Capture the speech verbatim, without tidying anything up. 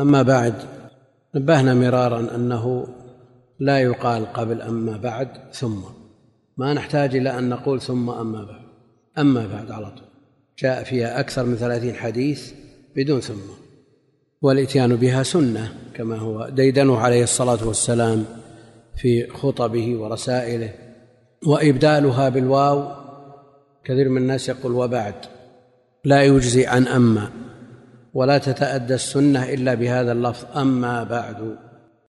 أما بعد، نبهنا مرارا أنه لا يقال قبل أما بعد ثم، ما نحتاج إلى أن نقول ثم أما بعد، أما بعد على طول، جاء فيها أكثر من ثلاثين حديث بدون ثم، والإتيان بها سنة كما هو ديدنه عليه الصلاة والسلام في خطبه ورسائله. وإبدالها بالواو كثير من الناس يقول وبعد، لا يجزي عن أما، ولا تتأدى السنة إلا بهذا اللفظ أما بعد.